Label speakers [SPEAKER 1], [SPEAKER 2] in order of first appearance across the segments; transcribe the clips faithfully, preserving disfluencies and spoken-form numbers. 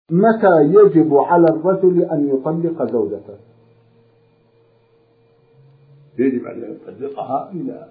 [SPEAKER 1] متى يجب على الرجل أن يطلق زوجته؟
[SPEAKER 2] يجب أن يطلقها إذا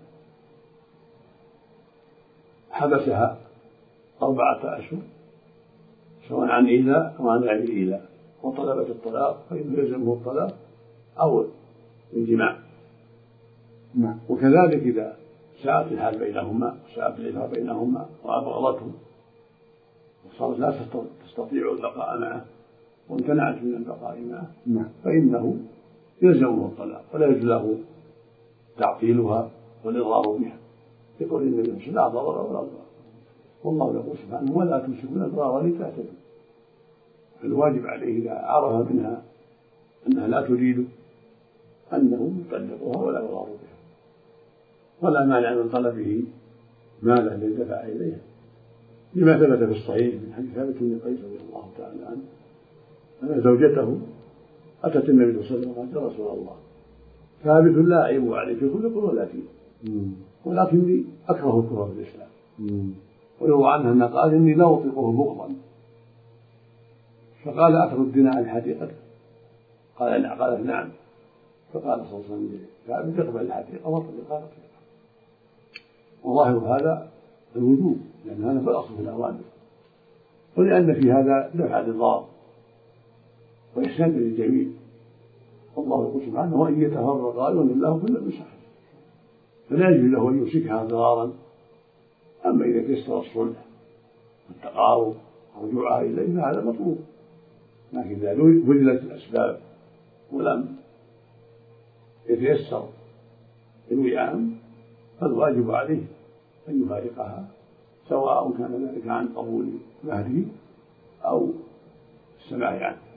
[SPEAKER 2] حبسها أربعة أشهر سواء عن إيذاء أو عن غير إيذاء وطلبت الطلاق فإنه يلزمه الطلاق أو الجماع.
[SPEAKER 1] نعم.
[SPEAKER 2] وكذلك إذا ساءت الحال بينهما وساءت العلاقة بينهما وأبغضته وصارت لا تستطيع البقاء معه وامتنعت من البقاء معه
[SPEAKER 1] نعم.
[SPEAKER 2] فإنه يلزمه الطلاق ولا يجوز له تعطيلها والإضرار بها يقول النبي صلى الله عليه وسلم لا ضرر ولا ضرر والله يقول سبحانه ولا تمسكون الأضرار لتعتدوا. الواجب عليه إذا عرف منها أنها لا تريد أنه يطلقها ولا يضار بها ولا مانع من طلبه مالا ليدفع إليها لما ثبت في الصحيح من حديث ثابت بن قيس رضي الله تعالى عنه أن زوجته أتت النبي صلى الله عليه وسلم وقالت يا رسول الله ثابت لا أعيب عليه في خلق ولا دين ولكني أكره الكفر في الإسلام. ويروى عنها أنها قالت إني لا أطيقه بغضا فقال أتردين عن حديقته قال لا قالت نعم فقال صلى الله عليه وسلم ثابت اقبل الحديقة وطلقها رطيقة. وظاهر هذا الوجوب لأن هذا هو الأصل في الأوامر ولأن في هذا دفع للضار وإحسان للجميع. والله يقول سبحانه وإن يتفرقا يغني الله كلا من سعته فلا يجوز له أن يمسكها ضرارا. أما إذا تيسر الصلح والتقارب ورجوعها إليه فهذا مطلوب لكن إذا بذلت الأسباب ولم يتيسر الوئام فالواجب عليه أن يفارقها سواء كان ذلك عن قبول مهره أو السماع عنه.